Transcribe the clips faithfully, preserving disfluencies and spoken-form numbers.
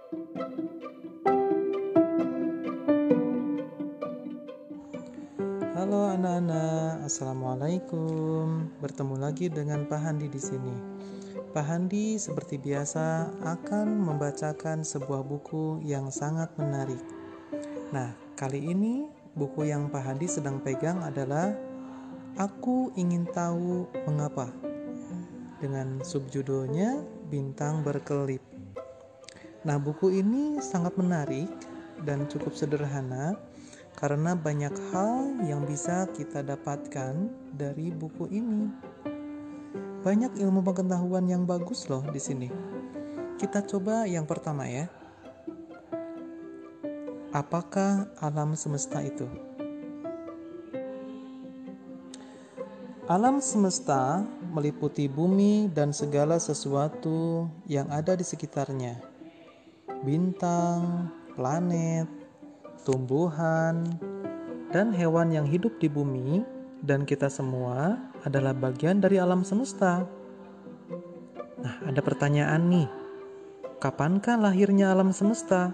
Halo anak-anak, assalamualaikum. Bertemu lagi dengan Pak Handi di sini. Pak Handi seperti biasa akan membacakan sebuah buku yang sangat menarik. Nah, kali ini buku yang Pak Handi sedang pegang adalah Aku Ingin Tahu Mengapa, dengan subjudulnya Bintang Berkelip. Nah, buku ini sangat menarik dan cukup sederhana karena banyak hal yang bisa kita dapatkan dari buku ini. Banyak ilmu pengetahuan yang bagus loh di sini. Kita coba yang pertama ya. Apakah alam semesta itu? Alam semesta meliputi bumi dan segala sesuatu yang ada di sekitarnya. Bintang, planet, tumbuhan, dan hewan yang hidup di bumi, dan kita semua adalah bagian dari alam semesta. Nah, ada pertanyaan nih. Kapankah lahirnya alam semesta?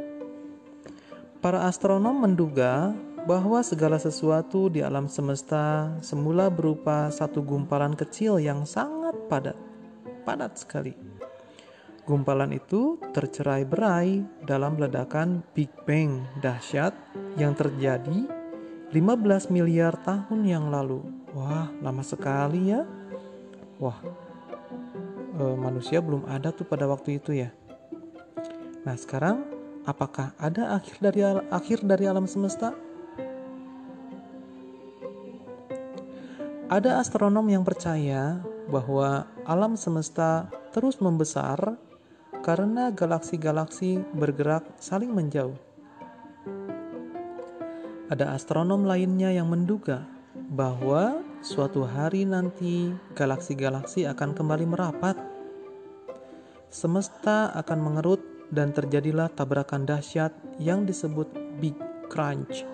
Para astronom menduga bahwa segala sesuatu di alam semesta semula berupa satu gumpalan kecil yang sangat padat, padat sekali. Gumpalan itu tercerai-berai dalam ledakan Big Bang dahsyat yang terjadi lima belas miliar tahun yang lalu. Wah, lama sekali ya. Wah, e, manusia belum ada tuh pada waktu itu ya. Nah, sekarang apakah ada akhir dari akhir dari alam semesta? Ada astronom yang percaya bahwa alam semesta terus membesar karena galaksi-galaksi bergerak saling menjauh. Ada astronom lainnya yang menduga bahwa suatu hari nanti galaksi-galaksi akan kembali merapat. Semesta akan mengerut dan terjadilah tabrakan dahsyat yang disebut Big Crunch.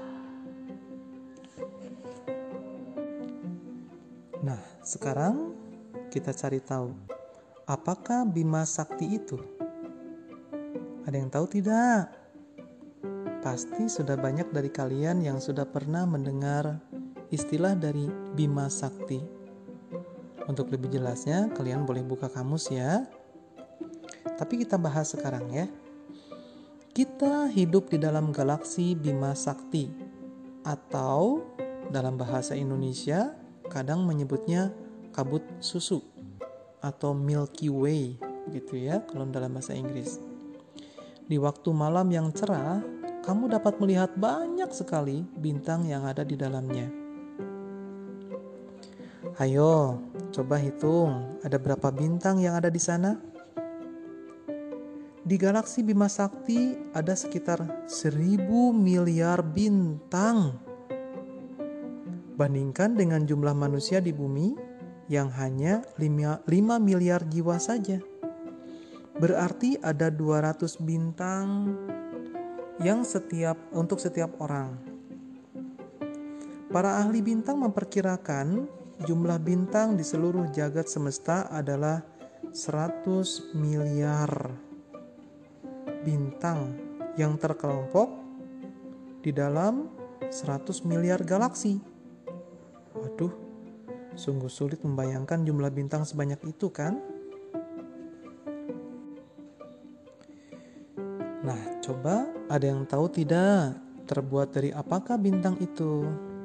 Nah, sekarang kita cari tahu, apakah Bima Sakti itu? Ada yang tahu tidak? Pasti sudah banyak dari kalian yang sudah pernah mendengar istilah dari Bima Sakti. Untuk lebih jelasnya, kalian boleh buka kamus ya. Tapi kita bahas sekarang ya. Kita hidup di dalam galaksi Bima Sakti, atau dalam bahasa Indonesia kadang menyebutnya kabut susu atau Milky Way gitu ya kalau dalam bahasa Inggris. Di waktu malam yang cerah, kamu dapat melihat banyak sekali bintang yang ada di dalamnya. Ayo, coba hitung, ada berapa bintang yang ada di sana? Di galaksi Bima Sakti ada sekitar seribu miliar bintang. Bandingkan dengan jumlah manusia di bumi yang hanya lima miliar jiwa saja. Berarti ada dua ratus bintang yang setiap untuk setiap orang. Para ahli bintang memperkirakan jumlah bintang di seluruh jagat semesta adalah seratus miliar bintang yang terkelompok di dalam seratus miliar galaksi. Waduh, sungguh sulit membayangkan jumlah bintang sebanyak itu kan? Nah, coba ada yang tahu tidak terbuat dari apakah bintang itu?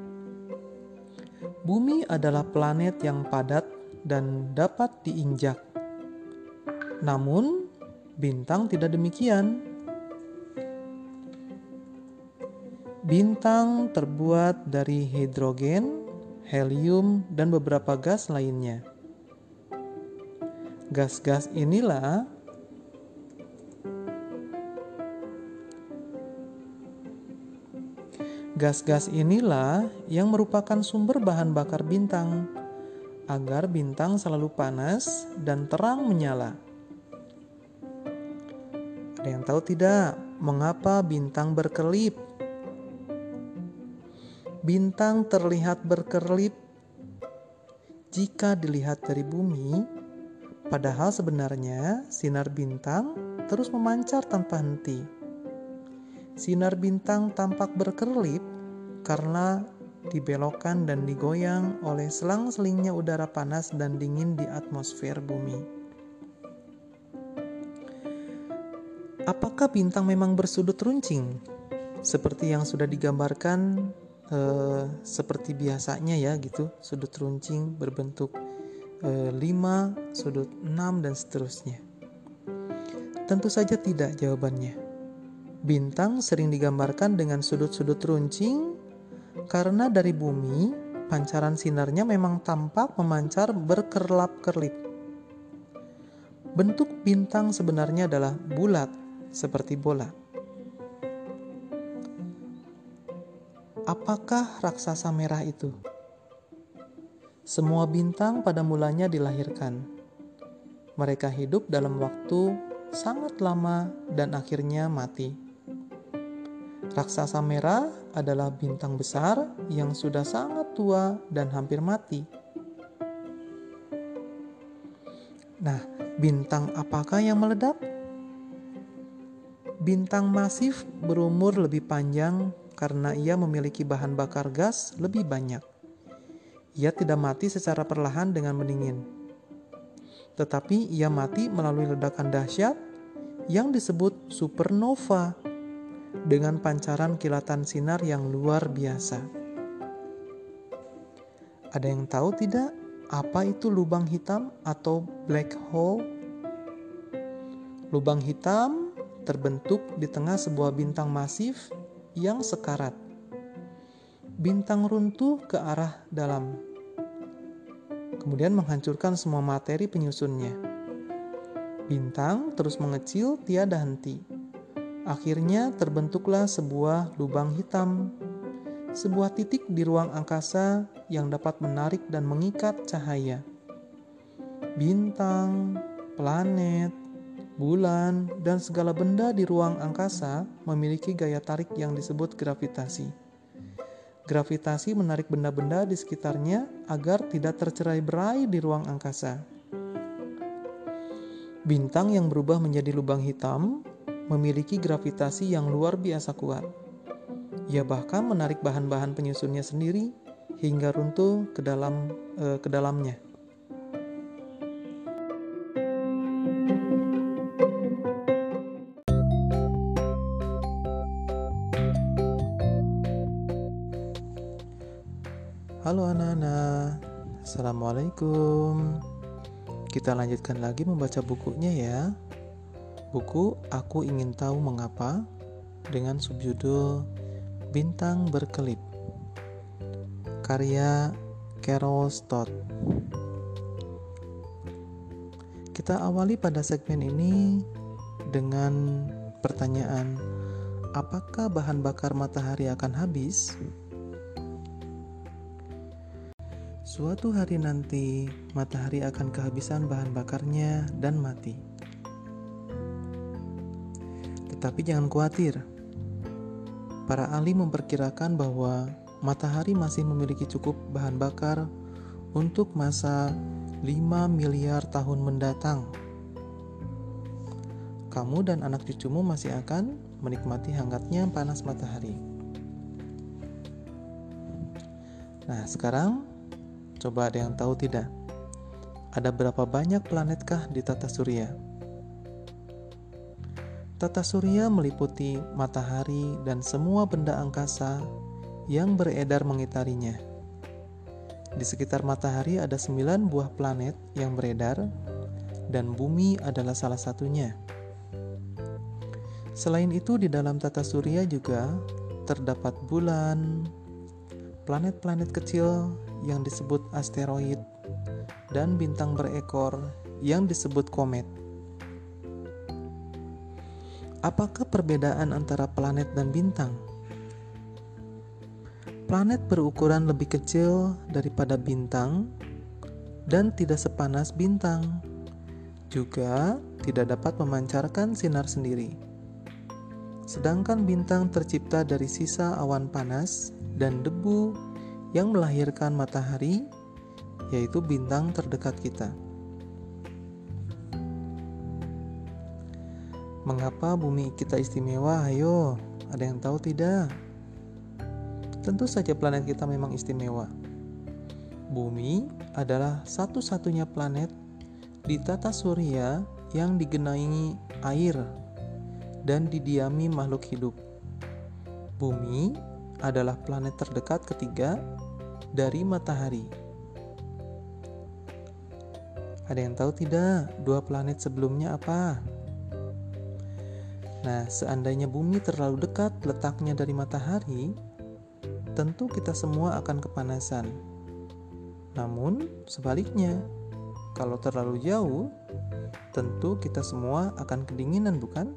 Bumi adalah planet yang padat dan dapat diinjak. Namun, bintang tidak demikian. Bintang terbuat dari hidrogen, helium, dan beberapa gas lainnya. Gas-gas inilah Gas-gas inilah yang merupakan sumber bahan bakar bintang, agar bintang selalu panas dan terang menyala. Ada yang tahu tidak mengapa bintang berkelip? Bintang terlihat berkelip jika dilihat dari bumi, padahal sebenarnya sinar bintang terus memancar tanpa henti. Sinar bintang tampak berkerlip karena dibelokkan dan digoyang oleh selang-selingnya udara panas dan dingin di atmosfer bumi. Apakah bintang memang bersudut runcing? Seperti yang sudah digambarkan eh, seperti biasanya ya gitu, sudut runcing berbentuk eh, lima, sudut enam dan seterusnya. Tentu saja tidak jawabannya. Bintang sering digambarkan dengan sudut-sudut runcing karena dari bumi pancaran sinarnya memang tampak memancar berkerlap-kerlip. Bentuk bintang sebenarnya adalah bulat seperti bola. Apakah raksasa merah itu? Semua bintang pada mulanya dilahirkan. Mereka hidup dalam waktu sangat lama dan akhirnya mati. Raksasa merah adalah bintang besar yang sudah sangat tua dan hampir mati. Nah, bintang apakah yang meledak? Bintang masif berumur lebih panjang karena ia memiliki bahan bakar gas lebih banyak. Ia tidak mati secara perlahan dengan mendingin, tetapi ia mati melalui ledakan dahsyat yang disebut supernova dengan pancaran kilatan sinar yang luar biasa. Ada yang tahu tidak apa itu lubang hitam atau black hole? Lubang hitam terbentuk di tengah sebuah bintang masif yang sekarat. Bintang runtuh ke arah dalam, kemudian menghancurkan semua materi penyusunnya. Bintang terus mengecil tiada henti. Akhirnya terbentuklah sebuah lubang hitam, sebuah titik di ruang angkasa yang dapat menarik dan mengikat cahaya. Bintang, planet, bulan, dan segala benda di ruang angkasa memiliki gaya tarik yang disebut gravitasi. Gravitasi menarik benda-benda di sekitarnya agar tidak tercerai-berai di ruang angkasa. Bintang yang berubah menjadi lubang hitam memiliki gravitasi yang luar biasa kuat. Ia bahkan menarik bahan-bahan penyusunnya sendiri hingga runtuh ke dalam eh, ke dalamnya. Halo anak-anak, Assalamualaikum. Kita lanjutkan lagi membaca bukunya ya. Buku Aku Ingin Tahu Mengapa dengan subjudul Bintang Berkelip, karya Carol Stott. Kita awali pada segmen ini dengan pertanyaan, apakah bahan bakar matahari akan habis? Suatu hari nanti, matahari akan kehabisan bahan bakarnya dan mati. Tetapi jangan khawatir. Para ahli memperkirakan bahwa matahari masih memiliki cukup bahan bakar untuk masa lima miliar tahun mendatang. Kamu dan anak cucumu masih akan menikmati hangatnya panas matahari. Nah, sekarang coba ada yang tahu tidak? Ada berapa banyak planetkah di tata surya? Tata surya meliputi matahari dan semua benda angkasa yang beredar mengitarinya. Di sekitar matahari ada sembilan buah planet yang beredar, dan bumi adalah salah satunya. Selain itu, di dalam tata surya juga terdapat bulan, planet-planet kecil yang disebut asteroid, dan bintang berekor yang disebut komet. Apakah perbedaan antara planet dan bintang? Planet berukuran lebih kecil daripada bintang dan tidak sepanas bintang. Juga tidak dapat memancarkan sinar sendiri. Sedangkan bintang tercipta dari sisa awan panas dan debu yang melahirkan matahari, yaitu bintang terdekat kita. Mengapa bumi kita istimewa? Ayo, ada yang tahu tidak? Tentu saja planet kita memang istimewa. Bumi adalah satu-satunya planet di tata surya yang digenangi air dan didiami makhluk hidup. Bumi adalah planet terdekat ketiga dari matahari. Ada yang tahu tidak dua planet sebelumnya apa? Nah, seandainya bumi terlalu dekat letaknya dari matahari, tentu kita semua akan kepanasan. Namun, sebaliknya, kalau terlalu jauh, tentu kita semua akan kedinginan, bukan?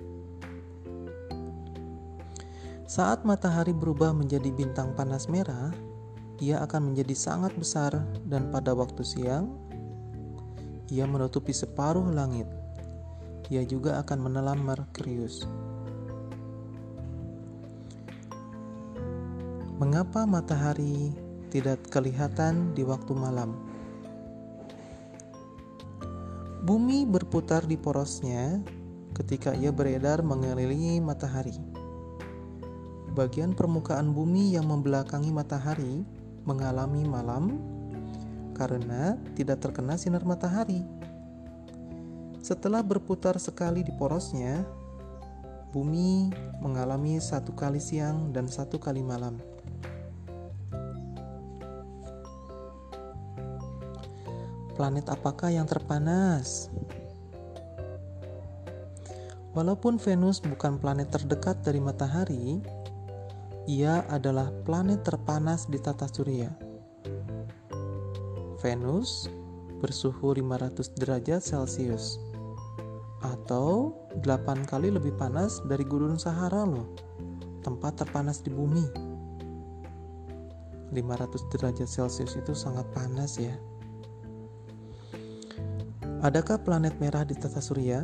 Saat matahari berubah menjadi bintang panas merah, ia akan menjadi sangat besar dan pada waktu siang, ia menutupi separuh langit. Ia juga akan menelan Merkurius. Mengapa matahari tidak kelihatan di waktu malam? Bumi berputar di porosnya ketika ia beredar mengelilingi matahari. Bagian permukaan bumi yang membelakangi matahari mengalami malam karena tidak terkena sinar matahari. Setelah berputar sekali di porosnya, bumi mengalami satu kali siang dan satu kali malam. Planet apakah yang terpanas? Walaupun Venus bukan planet terdekat dari matahari, ia adalah planet terpanas di tata surya. Venus bersuhu lima ratus derajat Celcius atau delapan kali lebih panas dari Gurun Sahara loh, tempat terpanas di bumi. lima ratus derajat Celcius itu sangat panas ya. Adakah planet merah di tata surya?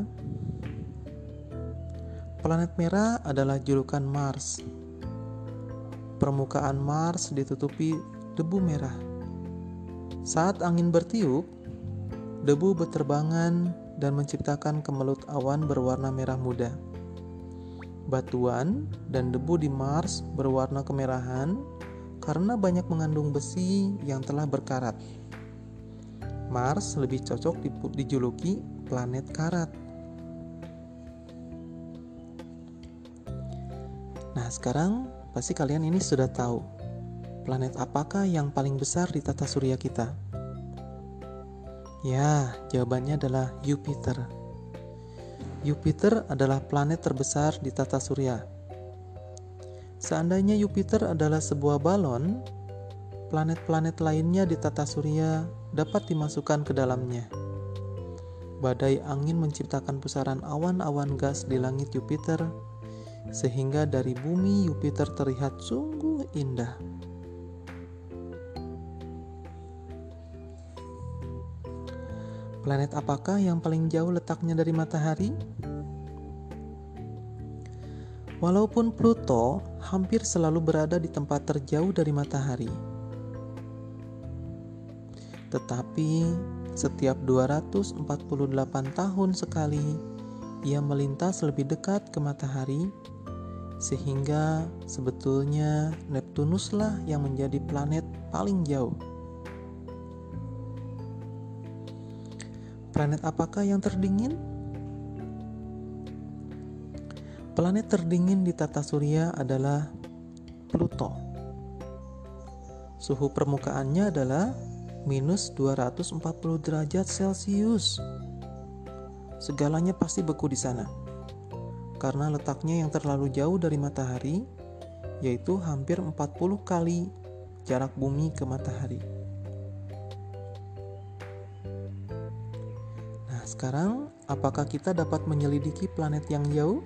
Planet merah adalah julukan Mars. Permukaan Mars ditutupi debu merah. Saat angin bertiup, debu berterbangan dan menciptakan kemelut awan berwarna merah muda. Batuan dan debu di Mars berwarna kemerahan karena banyak mengandung besi yang telah berkarat. Mars lebih cocok dijuluki planet karat. Nah, sekarang pasti kalian ini sudah tahu planet apakah yang paling besar di tata surya kita? Ya, jawabannya adalah Jupiter. Jupiter adalah planet terbesar di tata surya. Seandainya Jupiter adalah sebuah balon, planet-planet lainnya di tata surya dapat dimasukkan ke dalamnya. Badai angin menciptakan pusaran awan-awan gas di langit Jupiter, sehingga dari bumi Jupiter terlihat sungguh indah. Planet apakah yang paling jauh letaknya dari matahari? Walaupun Pluto hampir selalu berada di tempat terjauh dari matahari, tetapi setiap dua ratus empat puluh delapan tahun sekali ia melintas lebih dekat ke matahari, sehingga sebetulnya Neptunuslah yang menjadi planet paling jauh. Planet apakah yang terdingin? Planet terdingin di tata surya adalah Pluto. Suhu permukaannya adalah minus dua ratus empat puluh derajat Celcius. Segalanya pasti beku di sana, karena letaknya yang terlalu jauh dari matahari, yaitu hampir empat puluh kali jarak bumi ke matahari. Nah, sekarang apakah kita dapat menyelidiki planet yang jauh?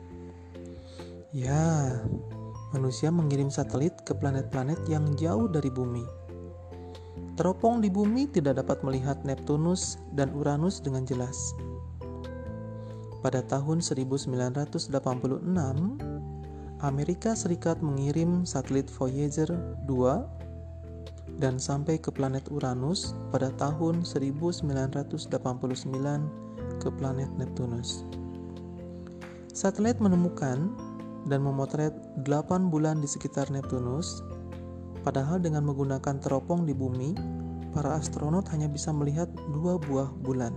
Ya, manusia mengirim satelit ke planet-planet yang jauh dari bumi. Teropong di bumi tidak dapat melihat Neptunus dan Uranus dengan jelas. Pada tahun seribu sembilan ratus delapan puluh enam, Amerika Serikat mengirim satelit Voyager dua dan sampai ke planet Uranus pada tahun seribu sembilan ratus delapan puluh sembilan ke planet Neptunus. Satelit menemukan dan memotret delapan bulan di sekitar Neptunus, padahal dengan menggunakan teropong di bumi, para astronot hanya bisa melihat dua buah bulan.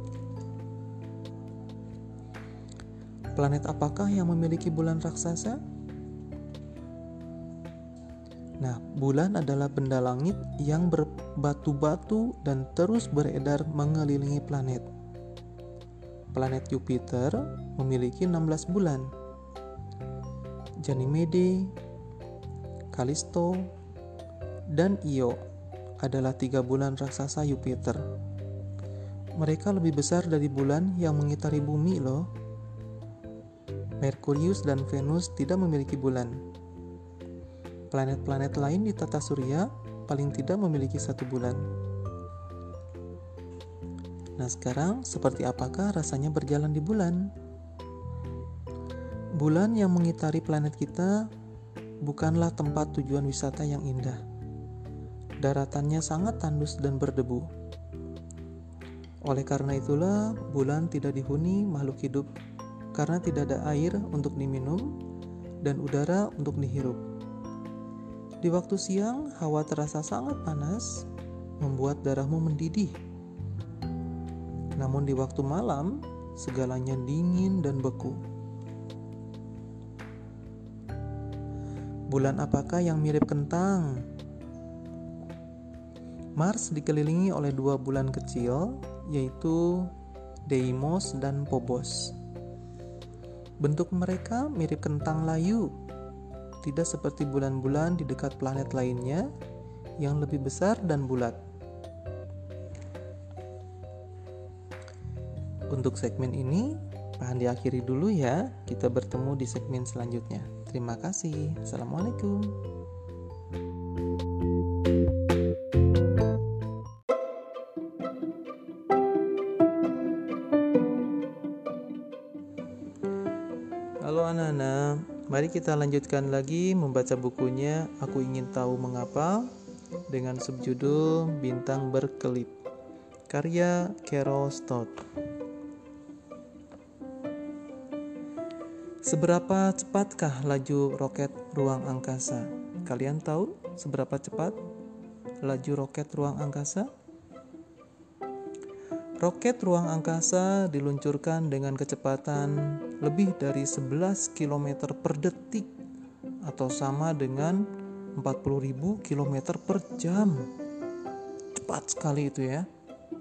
Planet apakah yang memiliki bulan raksasa? Nah, bulan adalah benda langit yang berbatu-batu dan terus beredar mengelilingi planet. Planet Jupiter memiliki enam belas bulan. Ganymede, Callisto, dan Io adalah tiga bulan raksasa Jupiter. Mereka lebih besar dari bulan yang mengitari bumi loh. Merkurius dan Venus tidak memiliki bulan. Planet-planet lain di tata surya paling tidak memiliki satu bulan. Nah, sekarang seperti apakah rasanya berjalan di bulan? Bulan yang mengitari planet kita bukanlah tempat tujuan wisata yang indah. Daratannya sangat tandus dan berdebu. Oleh karena itulah, bulan tidak dihuni makhluk hidup karena tidak ada air untuk diminum dan udara untuk dihirup. Di waktu siang, hawa terasa sangat panas, membuat darahmu mendidih. Namun di waktu malam, segalanya dingin dan beku. Bulan apakah yang mirip kentang? Mars dikelilingi oleh dua bulan kecil, yaitu Deimos dan Phobos. Bentuk mereka mirip kentang layu, tidak seperti bulan-bulan di dekat planet lainnya yang lebih besar dan bulat. Untuk segmen ini, Pahan diakhiri dulu ya. Kita bertemu di segmen selanjutnya. Terima kasih. Assalamualaikum. Halo anak-anak, mari kita lanjutkan lagi membaca bukunya Aku Ingin Tahu Mengapa dengan subjudul Bintang Berkelip, karya Carol Stott. Seberapa cepatkah laju roket ruang angkasa? Kalian tahu seberapa cepat laju roket ruang angkasa? Roket ruang angkasa diluncurkan dengan kecepatan lebih dari sebelas kilometer per detik atau sama dengan empat puluh ribu kilometer per jam. Cepat sekali itu ya.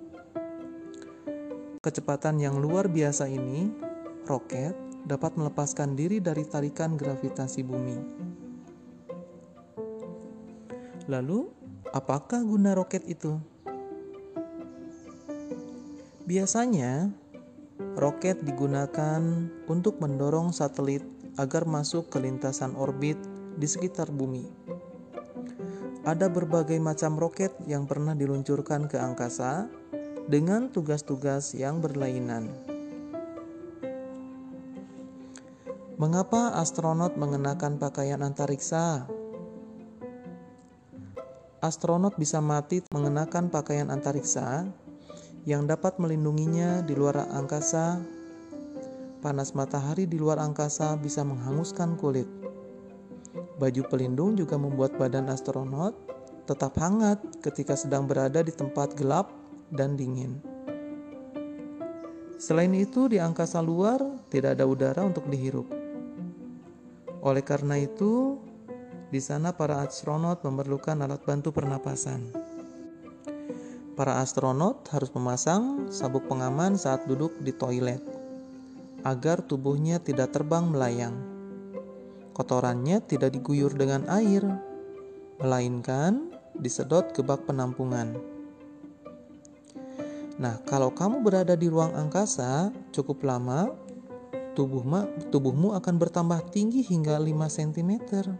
Kecepatan yang luar biasa ini, roket dapat melepaskan diri dari tarikan gravitasi bumi. Lalu, apakah guna roket itu? Biasanya, roket digunakan untuk mendorong satelit agar masuk ke lintasan orbit di sekitar bumi. Ada berbagai macam roket yang pernah diluncurkan ke angkasa dengan tugas-tugas yang berlainan. Mengapa astronot mengenakan pakaian antariksa? Astronot bisa mati mengenakan pakaian antariksa yang dapat melindunginya di luar angkasa. Panas matahari di luar angkasa bisa menghanguskan kulit. Baju pelindung juga membuat badan astronot tetap hangat ketika sedang berada di tempat gelap dan dingin. Selain itu, di angkasa luar tidak ada udara untuk dihirup. Oleh karena itu, di sana para astronot memerlukan alat bantu pernapasan. Para astronot harus memasang sabuk pengaman saat duduk di toilet, agar tubuhnya tidak terbang melayang. Kotorannya tidak diguyur dengan air, melainkan disedot ke bak penampungan. Nah, kalau kamu berada di ruang angkasa cukup lama, tubuhmu, tubuhmu akan bertambah tinggi hingga lima sentimeter.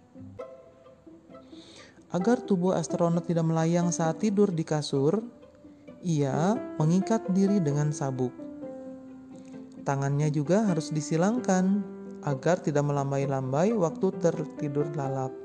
Agar tubuh astronot tidak melayang saat tidur di kasur, ia mengikat diri dengan sabuk. Tangannya juga harus disilangkan agar tidak melambai-lambai waktu tertidur lalap.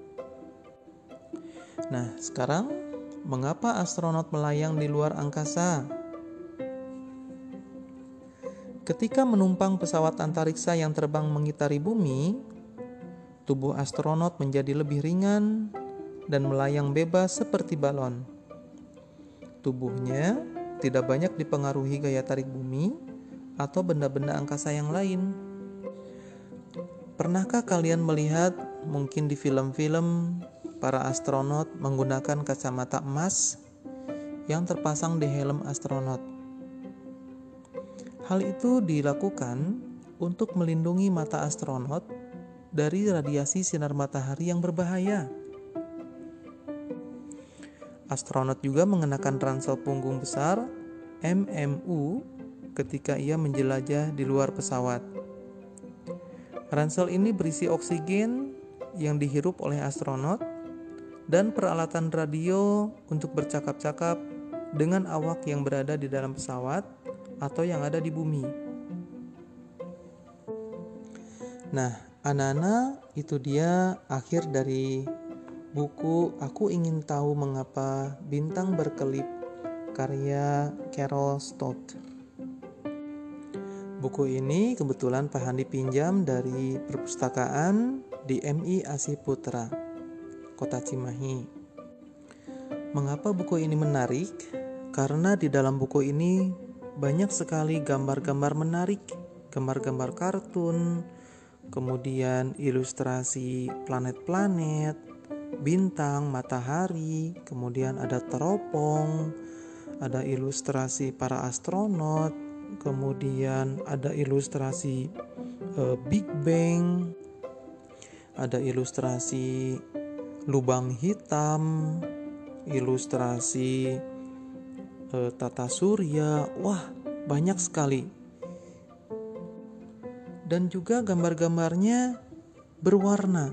Nah, sekarang mengapa astronot melayang di luar angkasa? Ketika menumpang pesawat antariksa yang terbang mengitari bumi, tubuh astronot menjadi lebih ringan dan melayang bebas seperti balon. Tubuhnya tidak banyak dipengaruhi gaya tarik bumi atau benda-benda angkasa yang lain. Pernahkah kalian melihat mungkin di film-film para astronot menggunakan kacamata emas yang terpasang di helm astronot? Hal itu dilakukan untuk melindungi mata astronot dari radiasi sinar matahari yang berbahaya. Astronot juga mengenakan ransel punggung besar M M U ketika ia menjelajah di luar pesawat. Ransel ini berisi oksigen yang dihirup oleh astronot dan peralatan radio untuk bercakap-cakap dengan awak yang berada di dalam pesawat atau yang ada di bumi. Nah, anak-anak, itu dia akhir dari buku Aku Ingin Tahu Mengapa Bintang Berkelip karya Carol Stott. Buku ini kebetulan Pak Handi pinjam dari perpustakaan di M I Asih Putra, Kota Cimahi. Mengapa buku ini menarik? Karena di dalam buku ini banyak sekali gambar-gambar menarik, gambar-gambar kartun, kemudian ilustrasi planet-planet, bintang, matahari, kemudian ada teropong, ada ilustrasi para astronot, kemudian ada ilustrasi uh, Big Bang, ada ilustrasi lubang hitam, ilustrasi uh, tata surya. Wah, banyak sekali. Dan juga gambar-gambarnya berwarna.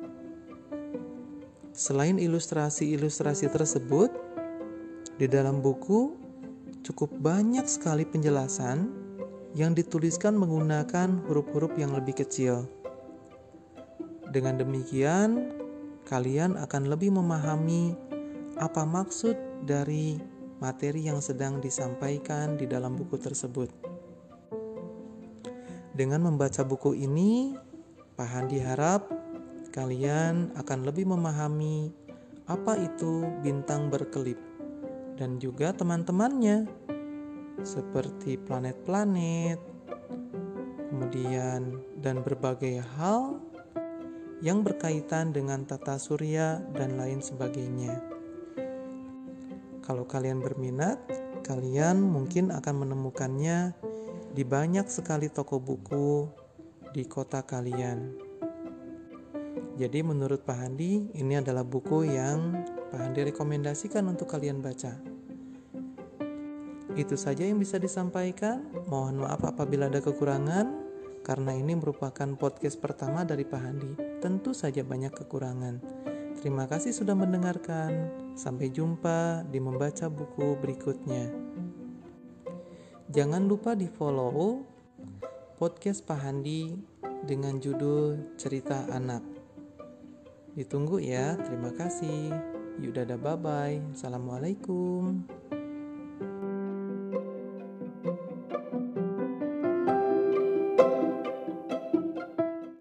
Selain ilustrasi-ilustrasi tersebut, di dalam buku cukup banyak sekali penjelasan yang dituliskan menggunakan huruf-huruf yang lebih kecil. Dengan demikian, kalian akan lebih memahami apa maksud dari materi yang sedang disampaikan di dalam buku tersebut. Dengan membaca buku ini, Pak Handi harap kalian akan lebih memahami apa itu bintang berkelip dan juga teman-temannya seperti planet-planet, kemudian dan berbagai hal yang berkaitan dengan tata surya dan lain sebagainya. Kalau kalian berminat, kalian mungkin akan menemukannya di banyak sekali toko buku di kota kalian. Jadi menurut Pak Handi, ini adalah buku yang Pak Handi rekomendasikan untuk kalian baca. Itu saja yang bisa disampaikan. Mohon maaf apabila ada kekurangan, karena ini merupakan podcast pertama dari Pak Handi. Tentu saja banyak kekurangan. Terima kasih sudah mendengarkan. Sampai jumpa di membaca buku berikutnya. Jangan lupa di follow podcast Pak Handi dengan judul Cerita Anak. Ditunggu ya. Terima kasih. Yuk dadah, bye-bye. Assalamualaikum.